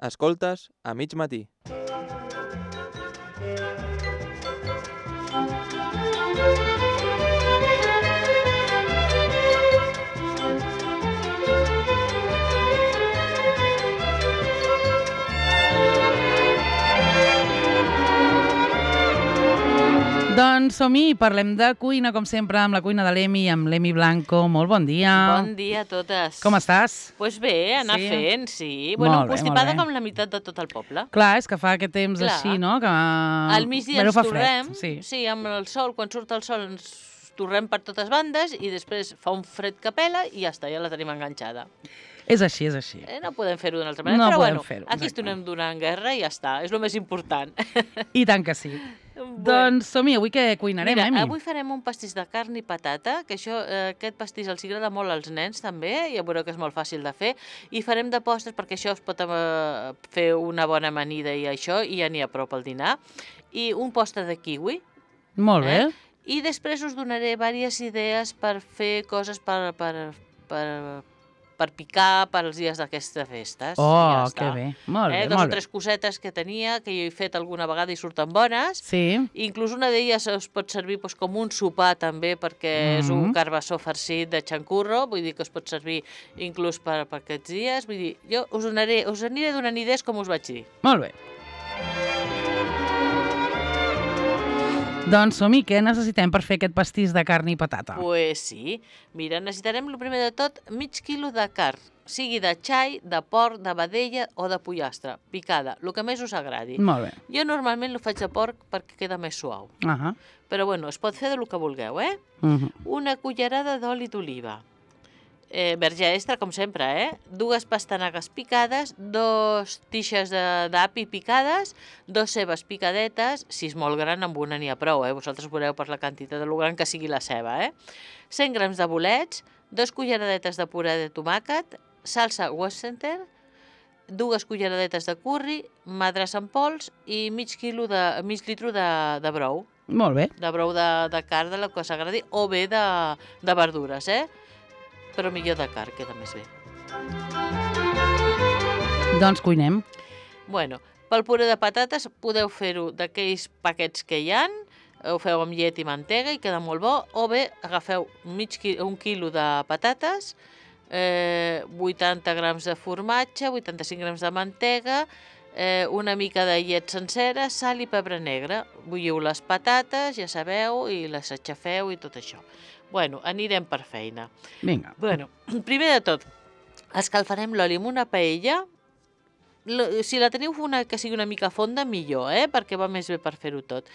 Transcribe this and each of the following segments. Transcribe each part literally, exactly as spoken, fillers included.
Escoltes a mig matí. Doncs som-hi, parlem de cuina, com sempre, amb la cuina de l'Emi, amb l'Emi Blanco. Molt bon dia. Bon dia a totes. Com estàs? Doncs pues bé, anar Sí? fent, sí. Bueno, Molt bé, constipada molt bé. com la meitat de tot el poble. Clar, és que fa aquest temps Clar. així, no? Que... Al migdia Però ens fa torrem, fred, sí. sí, amb el sol, quan surt el sol ens torrem per totes bandes i després fa un fred que pela i ja està, ja la tenim enganxada. És així, és així. Eh, no podem fer-ho d'una altra manera, No però podem bueno, fer-ho, aquí exacte. estem donant guerra i ja està, és el més important. I tant que sí. Bueno. Doncs som-hi, avui què cuinarem, Mira, Emi? avui farem un pastís de carn i patata, que això, eh, aquest pastís els agrada molt als nens també, ja veureu que és molt fàcil de fer, i farem de postres perquè això es pot eh, fer una bona amanida i això, i ja n'hi ha prou pel dinar, i un postre de kiwi. Molt bé. Eh? I després us donaré diverses idees per fer coses per, per, per, per picar per als dies d'aquestes festes. Oh, I ja està. que bé. Molt bé, eh? Dos molt o tres cosetes que tenia, que jo he fet alguna vegada i surten bones. Sí. Inclús una d'elles us pot servir doncs, com un sopar també, perquè mm-hmm. és un carbassó farcit de xancurro, vull dir que us pot servir inclús per, per aquests dies. Vull dir, jo us, donaré, us aniré donant idees com us vaig dir. Molt bé. Doncs som-hi, què necessitem per fer aquest pastís de carn i patata? Pues sí. Mira, necessitarem, el primer de tot, mig quilo de carn, sigui de xai, de porc, de vedella o de pollastre, picada, el que més us agradi. Molt bé. Jo normalment ho faig de porc perquè queda més suau. Uh -huh. Però bueno, es pot fer del que vulgueu, eh? Uh -huh. Una cullerada d'oli d'oliva. Eh, verge extra, com sempre, eh? Dues pastanagues picades, dos tixes d'api picades, dos cebes picadetes, si és molt gran amb una n'hi ha prou, eh? Vosaltres veureu per la quantitat de lo gran que sigui la ceba, eh? cent grams de bolets, dos culleradetes de puré de tomàquet, salsa Worcester, dues culleradetes de curri, madras en pols i mig quilo de, mig litro de, de brou. Molt bé. De brou de, de carn, de la que s'agradi, o bé de, de verdures, eh? Però millor de carn, queda més bé. Doncs cuinem. Bueno, pel puré de patates podeu fer-ho d'aquells paquets que hi ha, ho feu amb llet i mantega i queda molt bo, o bé agafeu mig qui, un quilo de patates, eh, vuitanta grams de formatge, vuitanta-cinc grams de mantega, eh, una mica de llet sencera, sal i pebre negre. Bulliu les patates, ja sabeu, i les aixafeu i tot això. Bueno, anirem per feina. Vinga. Bueno, primer de tot, escalfarem l'oli amb una paella. Si la teniu una, que sigui una mica fonda, millor, eh? Perquè va més bé per fer-ho tot.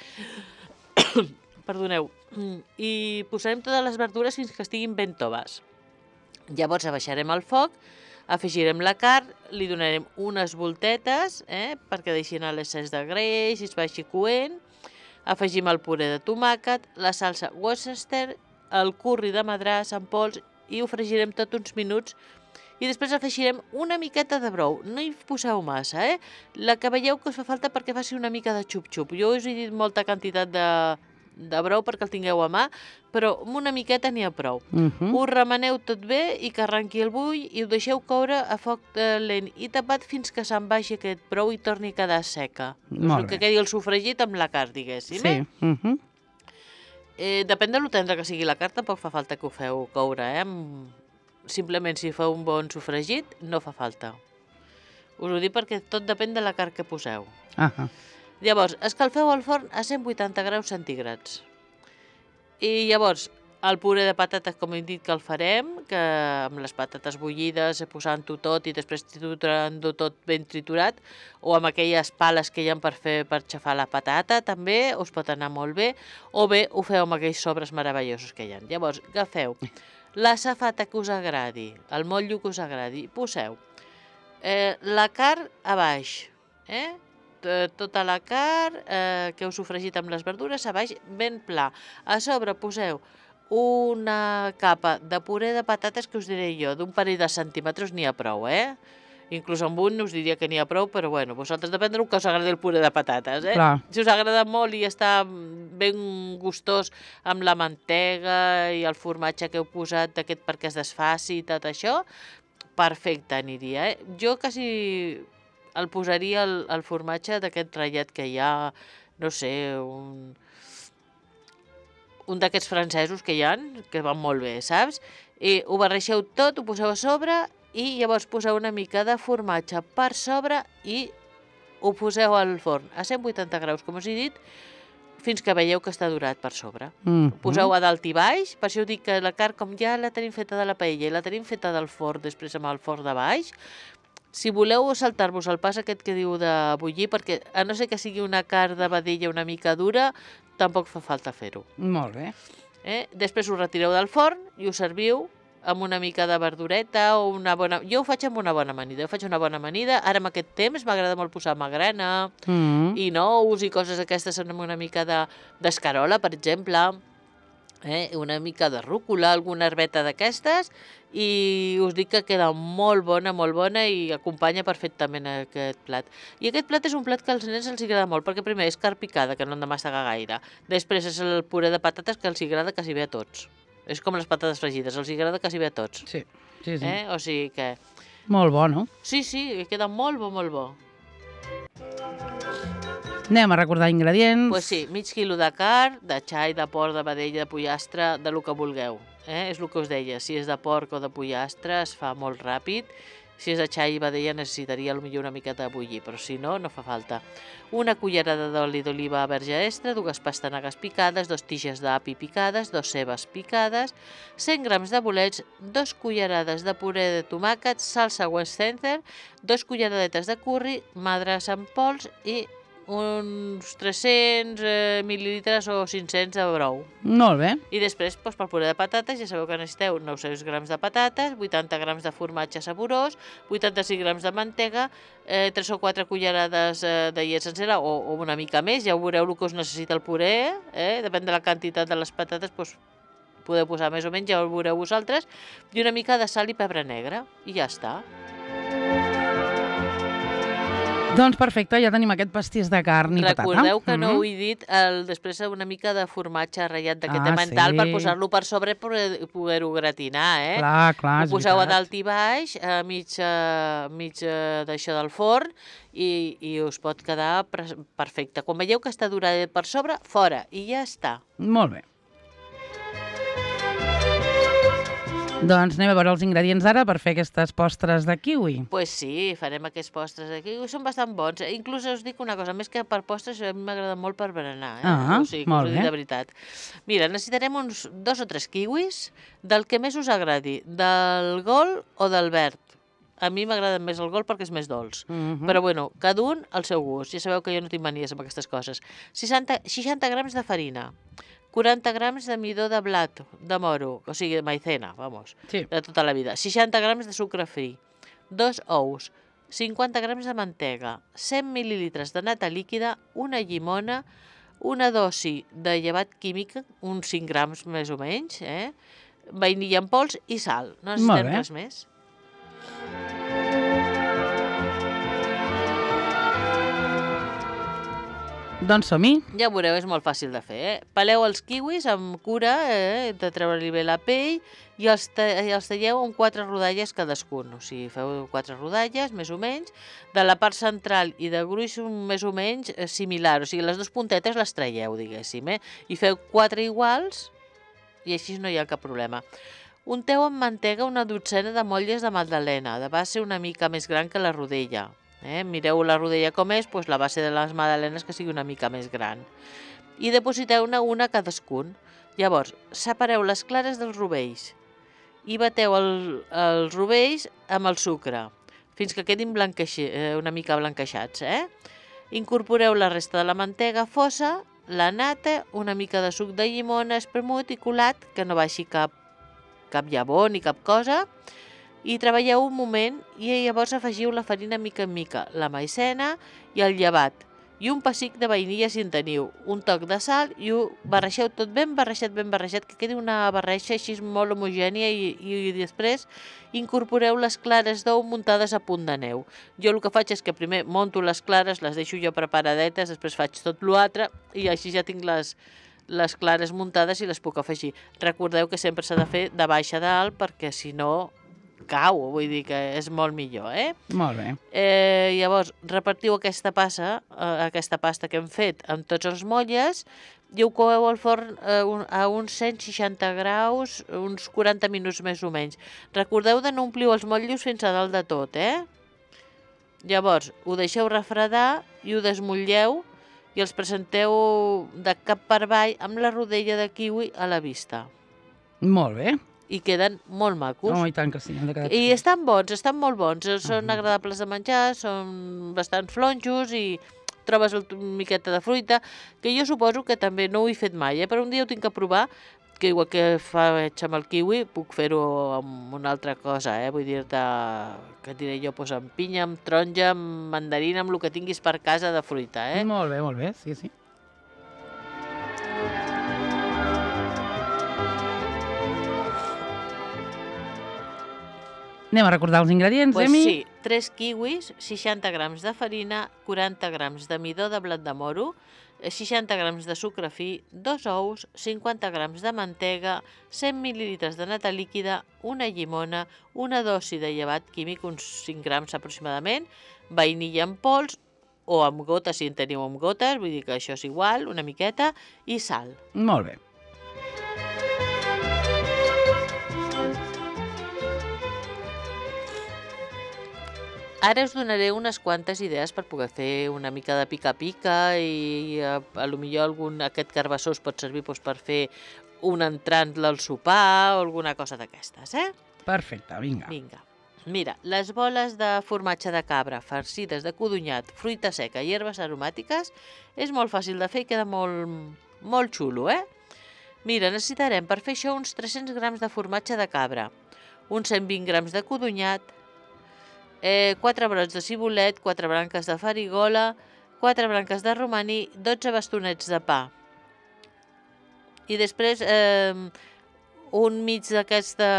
Perdoneu. I posarem totes les verdures fins que estiguin ben toves. Llavors abaixarem el foc, afegirem la carn, li donarem unes voltetes, eh? Perquè deixi anar l'excés de greix i es vagi coent. Afegim el puré de tomàquet, la salsa Worcester, el curri de madràs en pols i ho fregirem tot uns minuts i després afegirem una miqueta de brou. No hi poseu massa, eh? La que veieu que us fa falta perquè faci una mica de xup-xup. Jo us he dit molta quantitat de, de brou perquè el tingueu a mà, però amb una miqueta n'hi ha prou. Uh -huh. Ho remeneu tot bé i que arrenqui el bull i ho deixeu coure a foc lent i tapat fins que se'n vagi aquest brou i torni a quedar seca. Molt que bé. quedi el sofregit amb la carn, diguéssim, Sí. eh? Uh -huh. Eh, depèn de lo tendre que sigui la carn, tampoc fa falta que ho feu coure, eh? Simplement, si feu un bon sofregit, no fa falta. Us ho dic perquè tot depèn de la carn que poseu. Uh -huh. Llavors, escalfeu el forn a cent vuitanta graus centígrads. I llavors, el puré de patates, com hem dit que el farem, que amb les patates bullides, posant-ho tot i després triturant-ho tot ben triturat, o amb aquelles pales que hi ha per fer per xafar la patata, també us pot anar molt bé, o bé ho feu amb aquells sobres meravellosos que hi ha. Llavors, agafeu la safata que us agradi, el motllo que us agradi, poseu eh, la carn a baix, eh? tota la carn eh, que heu sofregit amb les verdures a baix, ben pla. A sobre poseu una capa de puré de patates que us diré jo, d'un parell de centímetres n'hi ha prou, eh? Inclús amb un us diria que n'hi ha prou, però bueno, vosaltres depèn del que us agradi el puré de patates, eh? Clar. Si us agrada molt i està ben gustós amb la mantega i el formatge que heu posat d'aquest perquè es desfaci i tot això, perfecte aniria, eh? Jo quasi el posaria el, el formatge d'aquest ratllet que hi ha, no sé, un, un d'aquests francesos que hi ha, que van molt bé, saps? I ho barreixeu tot, ho poseu a sobre i llavors poseu una mica de formatge per sobre i ho poseu al forn a cent vuitanta graus, com us he dit, fins que veieu que està dorat per sobre. Mm. Poseu a dalt i baix, per això dic que la carn, com ja la tenim feta de la paella i la tenim feta del forn, després amb el forn de baix, si voleu saltar-vos el pas aquest que diu de bullir, perquè a no ser que sigui una carn de vedella una mica dura, tampoc fa falta fer-ho. Molt bé. Eh? Després ho retireu del forn i ho serviu amb una mica de verdureta o una bona... Jo ho faig amb una bona amanida, jo faig una bona amanida. Ara, en aquest temps, m'agrada molt posar magrana Mm. i nous i coses aquestes amb una mica de- d'escarola, per exemple, eh? una mica de rúcula, alguna herbeta d'aquestes, i us dic que queda molt bona, molt bona i acompanya perfectament aquest plat. I aquest plat és un plat que als nens els agrada molt, perquè primer és carn picada, que no han de mastegar gaire. Després és el puré de patates, que els agrada quasi bé a tots. És com les patates fregides, els agrada quasi bé a tots. Sí, sí, sí. Eh? O sigui que... Molt bo, no? Sí, sí, queda molt bo, molt bo. Anem a recordar ingredients. Doncs pues sí, mig quilo de carn, de xai, de porc, de vedella, de pollastre, de lo que vulgueu. Eh? És el que us deia, si és de porc o de pollastre es fa molt ràpid. Si és de xai i vedella necessitaria potser una miqueta de bullir, però si no, no fa falta. Una cullerada d'oli d'oliva verge extra, dues pastanagues picades, dos tiges d'api picades, dos cebes picades, cent grams de bolets, dos cullerades de puré de tomàquet, salsa Worcestershire, dos culleradetes de curri, madrassa en pols i uns tres-cents eh, mil·lilitres o cinc-cents de brou. Molt bé. I després, doncs, pel puré de patates, ja sabeu que necessiteu nou-cents grams de patates, vuitanta grams de formatge saborós, vuitanta-cinc grams de mantega, eh, tres o quatre cullerades eh, de llet sencera o, o una mica més, ja ho veureu el que us necessita el puré, eh? Depèn de la quantitat de les patates, doncs, podeu posar més o menys, ja ho veureu vosaltres, i una mica de sal i pebre negre, i ja està. Doncs perfecte, ja tenim aquest pastís de carn i patata. Recordeu que no Mhm. ho he dit, el, després una mica de formatge ratllat d'aquest Ah, de mental sí. per posar-lo per sobre per poder-ho gratinar, eh? Clar, clar, Ho és poseu a veritat. dalt i baix, a mig, a mig eh, d'això del forn, i, i us pot quedar pre- perfecte. Quan veieu que està doradet per sobre, fora, i ja està. Molt bé. Doncs anem a veure els ingredients ara per fer aquestes postres de kiwi. Doncs pues sí, farem aquests postres aquí, són bastant bons. Eh? Inclús us dic una cosa, més que per postres, a mi m'agrada molt per berenar. Eh? Ah, o sigui, que molt us ho dic bé. de veritat. Mira, necessitarem uns dos o tres kiwis, del que més us agradi, del gol o del verd. A mi m'agrada més el gol perquè és més dolç. Mhm. Però bueno, cada un al seu gust. Ja sabeu que jo no tinc manies amb aquestes coses. seixanta, seixanta grams de farina, quaranta grams de midó de blat, de moro, o sigui, de maicena, vamos, Sí. de tota la vida, seixanta grams de sucre fi, dos ous, cinquanta grams de mantega, cent mil·lilitres de nata líquida, una llimona, una dosi de llevat químic, uns cinc grams més o menys, eh? Vainilla en pols i sal. No Molt necessitem bé. res més. Doncs som-hi. Ja ho veureu, és molt fàcil de fer. Eh? Peleu els kiwis amb cura, eh? de treure-li bé la pell, i els, ta i els talleu amb quatre rodalles cadascun. O sigui, feu quatre rodalles, més o menys, de la part central i de gruix més o menys eh, similar. O sigui, les dues puntetes les traieu, diguéssim, eh? I feu quatre iguals, i així no hi ha cap problema. Unteu amb mantega una dotzena de motlles de magdalena, de base una mica més gran que la rodella. Eh? Mireu la rodella com és, doncs la base de les magdalenes que sigui una mica més gran. I depositeu-ne una cadascun. Llavors, separeu les clares dels rovells i bateu el, els rovells amb el sucre fins que quedin blanqueixi, eh, una mica blanqueixats. Eh? Incorporeu la resta de la mantega fosa, la nata, una mica de suc de llimona espremut i colat, que no baixi cap, cap llavor ni cap cosa, i treballeu un moment i llavors afegiu la farina mica en mica, la maicena i el llevat, i un pessic de vainilla si en teniu, un toc de sal, i ho barreixeu tot ben barrejat, ben barrejat, que quedi una barreja així molt homogènia, i, i després incorporeu les clares d'ou muntades a punt de neu. Jo el que faig és que primer monto les clares, les deixo jo preparadetes, després faig tot l'altre, i així ja tinc les, les clares muntades i les puc afegir. Recordeu que sempre s'ha de fer de baix a dalt, perquè si no cau, vull dir que és molt millor, eh? Molt bé. Eh, llavors, repartiu aquesta passa, eh, aquesta pasta que hem fet amb tots els motlles i ho coeu al forn eh, un, a uns cent seixanta graus, uns quaranta minuts més o menys. Recordeu de no ompliu els motllos fins a dalt de tot, eh? Llavors, ho deixeu refredar i ho desmotlleu i els presenteu de cap per avall amb la rodella de kiwi a la vista. Molt bé. I queden molt macos. Oh, i tant que sí. Hem de quedar... I estan bons, estan molt bons. Són agradables de menjar, són bastant flonjos i trobes una miqueta de fruita, que jo suposo que també no ho he fet mai, eh? Però un dia ho tinc que provar, que igual que faig amb el kiwi, puc fer-ho amb una altra cosa, eh? Vull dir-te, que et diré jo, doncs amb pinya, amb taronja, amb mandarina, amb el que tinguis per casa de fruita, eh? Molt bé, molt bé, sí, sí. Anem a recordar els ingredients, Pues Emi? sí, tres kiwis, seixanta grams de farina, quaranta grams de midó de blat de moro, seixanta grams de sucre fi, dos ous, cinquanta grams de mantega, cent mil·lilitres de nata líquida, una llimona, una dosi de llevat químic, uns cinc grams aproximadament, vainilla en pols o amb gotes, si en teniu amb gotes, vull dir que això és igual, una miqueta, i sal. Molt bé. Ara us donaré unes quantes idees per poder fer una mica de pica-pica i a, a lo millor algun, aquest carbassó us pot servir doncs, per fer un entrant al sopar o alguna cosa d'aquestes, eh? Perfecte, vinga. Vinga. Mira, les boles de formatge de cabra farcides de codonyat, fruita seca i herbes aromàtiques és molt fàcil de fer i queda molt, molt xulo, eh? Mira, necessitarem per fer això uns tres-cents grams de formatge de cabra, uns cent vint grams de codonyat, eh, quatre brots de cibulet, quatre branques de farigola, quatre branques de romaní, dotze bastonets de pa. I després eh, un mig d'aquests de,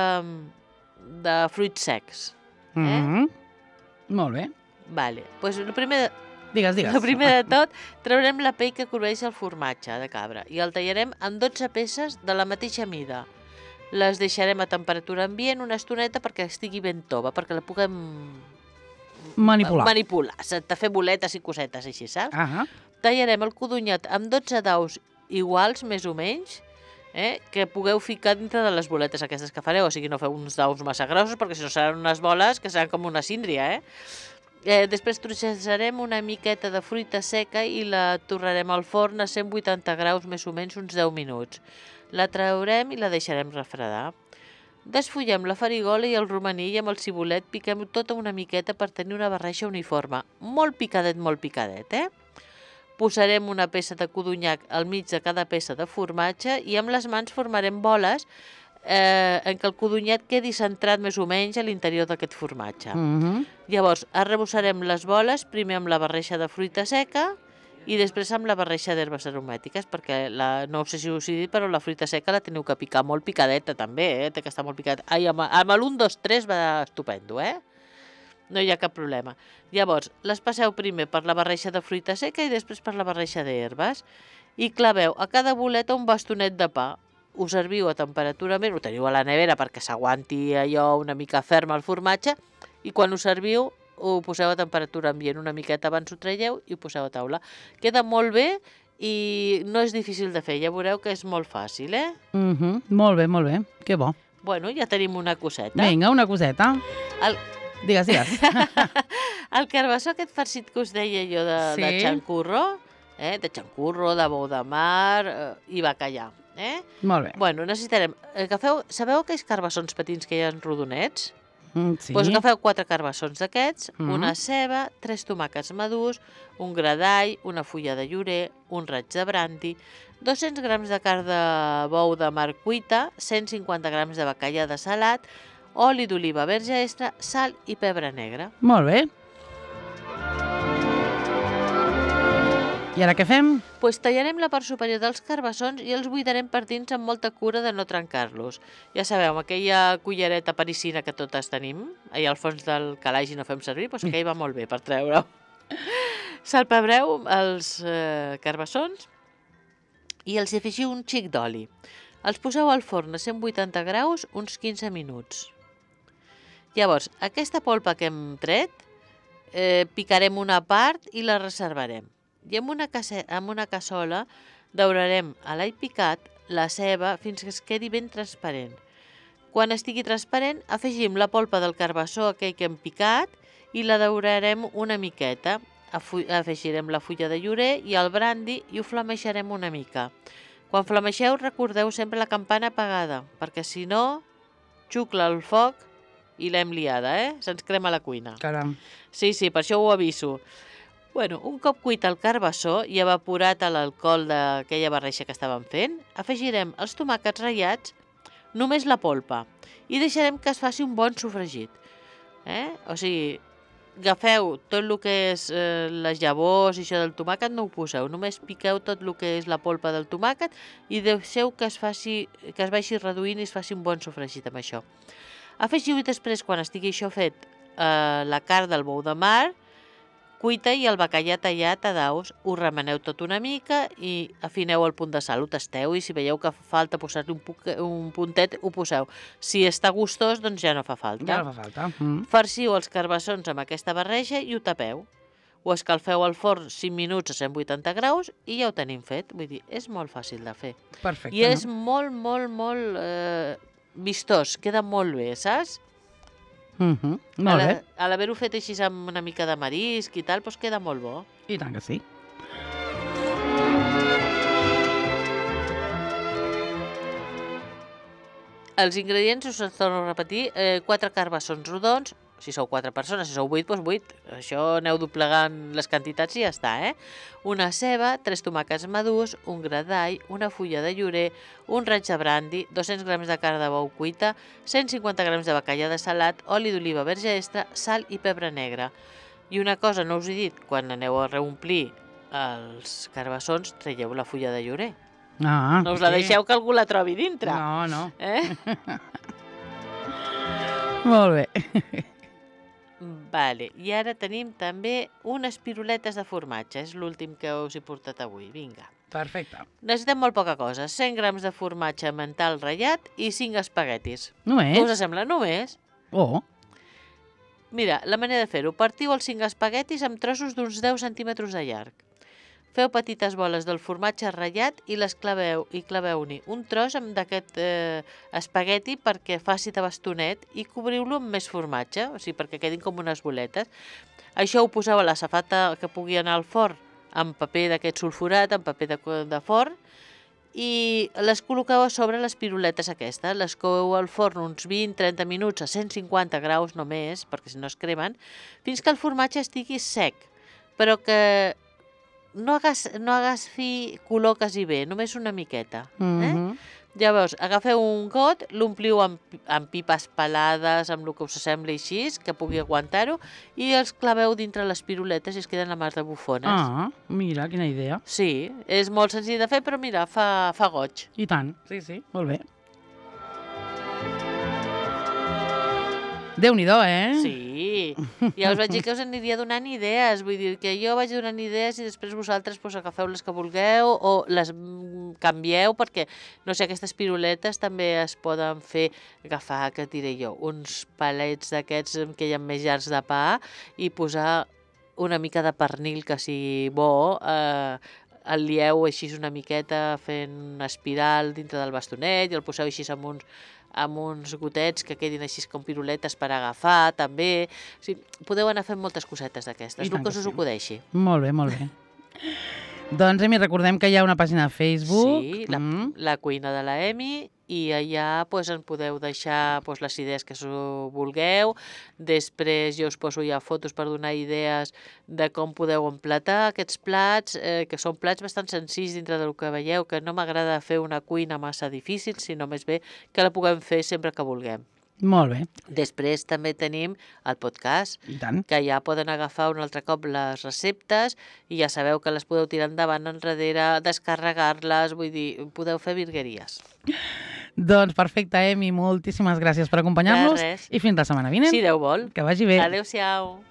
de fruits secs. Eh? Mm -hmm. Molt bé. Vale. Pues el primer, Digues, digues. el primer de tot, traurem la pell que cobreix el formatge de cabra i el tallarem en dotze peces de la mateixa mida. Les deixarem a temperatura ambient una estoneta perquè estigui ben tova, perquè la puguem Manipular. manipular, de fer boletes i cosetes així, saps? Ah, Tallarem el codonyat amb dotze daus iguals, més o menys, eh, que pugueu ficar dintre de les boletes aquestes que fareu, o sigui, no feu uns daus massa grossos, perquè si no seran unes boles que seran com una síndria, eh? eh després trossejarem una miqueta de fruita seca i la torrarem al forn a cent vuitanta graus, més o menys uns deu minuts. La traurem i la deixarem refredar. Desfullem la farigola i el romaní i amb el cibulet piquem tota una miqueta per tenir una barreja uniforme. Molt picadet, molt picadet, eh? Posarem una peça de codonyac al mig de cada peça de formatge i amb les mans formarem boles eh, en què el codonyat quedi centrat més o menys a l'interior d'aquest formatge. mm -hmm. Llavors, arrebossarem les boles primer amb la barreja de fruita seca i després amb la barreja d'herbes aromàtiques, perquè la, no sé si us he dit, però la fruita seca la teniu que picar molt picadeta també, eh? Té que estar molt picadeta. Ai, amb, amb l'un, dos, tres va estupendo, eh? No hi ha cap problema. Llavors, les passeu primer per la barreja de fruita seca i després per la barreja d'herbes i claveu a cada boleta un bastonet de pa. Ho serviu a temperatura ambient, ho teniu a la nevera perquè s'aguanti allò una mica ferm al formatge i quan ho serviu ho poseu a temperatura ambient, una miqueta abans ho traieu i ho poseu a taula. Queda molt bé i no és difícil de fer, ja veureu que és molt fàcil, eh? Mm -hmm. Molt bé, molt bé. Que bo. Bueno, ja tenim una coseta. Vinga, una coseta. El, Digues, digues. el carbassó aquest farcit que us deia jo de, Sí. de xancurro, eh? de xancurro, de bou de mar eh, i bacallà. Eh? Molt bé. Bueno, necessitarem... Agafeu, sabeu aquells carbassons petits que hi ha rodonets? Mm, sí. Doncs agafeu quatre carbassons d'aquests, Mhm. una ceba, tres tomàquets madurs, un gra d'all, una fulla de llorer, un raig de branti, dos-cents grams de carn de bou de mar cuita, cent cinquanta grams de bacallà de salat, oli d'oliva verge extra, sal i pebre negre. Molt bé. I ara què fem? Pues tallarem la part superior dels carbassons i els buidarem per dins amb molta cura de no trencar-los. Ja sabeu, amb aquella cullereta parisina que totes tenim, allà al fons del calaix i no fem servir, doncs que hi va molt bé per treure-ho. Salpebreu els eh, carbassons i els afegiu un xic d'oli. Els poseu al forn a cent vuitanta graus uns quinze minuts. Llavors, aquesta polpa que hem tret, eh, picarem una part i la reservarem. I amb una, case, amb una cassola daurarem a l'all picat la ceba fins que es quedi ben transparent. Quan estigui transparent, afegim la polpa del carbassó aquell que hem picat i la daurarem una miqueta. Afegirem la fulla de llorer i el brandi i ho flameixarem una mica. Quan flameixeu, recordeu sempre la campana apagada, perquè si no, xucla el foc i l'hem liada, eh? Se'ns crema la cuina. Caram. Sí, sí, per això ho aviso. Bueno, un cop cuit el carbassó i evaporat l'alcohol d'aquella barreja que estàvem fent, afegirem els tomàquets ratllats, només la polpa, i deixarem que es faci un bon sofregit. Eh? O sigui, agafeu tot el que és eh, les llavors i això del tomàquet, no ho poseu, només piqueu tot el que és la polpa del tomàquet i deixeu que es faci, que es vagi reduint i es faci un bon sofregit amb això. Afegiu després, quan estigui això fet, eh, la carn del bou de mar, cuita i el bacallà tallat a daus, ho remeneu tot una mica i afineu el punt de sal, ho tasteu i si veieu que fa falta posar-li un, un puntet, ho poseu. Si està gustós, doncs ja no fa falta. Ja no fa falta. Mm. Farciu els carbassons amb aquesta barreja i ho tapeu. Ho escalfeu al forn cinc minuts a cent vuitanta graus i ja ho tenim fet. Vull dir, és molt fàcil de fer. Perfecte. I és no? molt, molt, molt eh, vistós, queda molt bé, saps? Mm -hmm. Molt bé. A l'haver-ho fet així amb una mica de marisc i tal, doncs queda molt bo. I tant que sí. Els ingredients, us els torno a repetir, eh, quatre carbassons rodons, si sou quatre persones, si sou vuit, doncs vuit. Això aneu doblegant les quantitats i ja està, eh? Una ceba, tres tomàquets madurs, un gra d'all, una fulla de llorer, un raig de brandi, dos-cents grams de carn de bou cuita, cent cinquanta grams de bacallà de salat, oli d'oliva verge extra, sal i pebre negre. I una cosa, no us he dit, quan aneu a reomplir els carbassons, traieu la fulla de llorer. Ah, no us la sí. deixeu que algú la trobi dintre. No, no. Eh? Molt bé. Vale, i ara tenim també unes piruletes de formatge, és l'últim que us he portat avui, vinga. Perfecte. Necessitem molt poca cosa, cent grams de formatge mental ratllat i cinc espaguetis. Només? Què us sembla? Només? Oh. Mira, la manera de fer-ho, partiu els cinc espaguetis amb trossos d'uns deu centímetres de llarg. Feu petites boles del formatge ratllat i les claveu i claveu-n'hi un tros d'aquest eh, espagueti perquè faci de bastonet i cobriu-lo amb més formatge, o sigui, perquè quedin com unes boletes. Això ho poseu a la safata que pugui anar al forn amb paper d'aquest sulfurat, amb paper de, de forn, i les col·loqueu a sobre les piruletes aquestes. Les coeu al forn uns vint a trenta minuts a cent cinquanta graus només, perquè si no es cremen, fins que el formatge estigui sec, però que no hagas, no hagas fi color quasi bé, només una miqueta. Eh? Mm-hmm. Llavors, agafeu un got, l'ompliu amb, amb pipes pelades, amb el que us sembli així, que pugui aguantar-ho, i els claveu dintre les piruletes i es queden la mar de bufones. Ah, mira, quina idea. Sí, és molt senzill de fer, però mira, fa, fa goig. I tant, sí, sí, molt bé. Déu-n'hi-do, eh? Sí, ja us vaig dir que us aniria donant idees, vull dir que jo vaig donant idees i després vosaltres pues, agafeu les que vulgueu o les canvieu, perquè, no sé, aquestes piruletes també es poden fer, agafar, què et diré jo, uns palets d'aquests que hi ha més llargs de pa i posar una mica de pernil que sigui bo, eh, el lieu així una miqueta fent una espiral dintre del bastonet i el poseu així amb uns amb uns gotets que quedin així com piruletes per agafar, també. O sigui, podeu anar fent moltes cosetes d'aquestes, el que us acudeixi. Molt bé, molt bé. Doncs, Emi, recordem que hi ha una pàgina de Facebook. Sí, la, mm. la cuina de la Emi, i allà pues, en podeu deixar pues, les idees que vulgueu. Després jo us poso ja fotos per donar idees de com podeu emplatar aquests plats, eh, que són plats bastant senzills dintre del que veieu, que no m'agrada fer una cuina massa difícil, sinó més bé que la puguem fer sempre que vulguem. Molt bé. Després també tenim el podcast, I tant. que ja poden agafar un altre cop les receptes i ja sabeu que les podeu tirar endavant, enrere, descarregar-les, vull dir, podeu fer virgueries. Doncs perfecte, Emi, moltíssimes gràcies per acompanyar-nos De res. i fins la setmana vinent. Si Déu vol. Que vagi bé. Adéu-siau.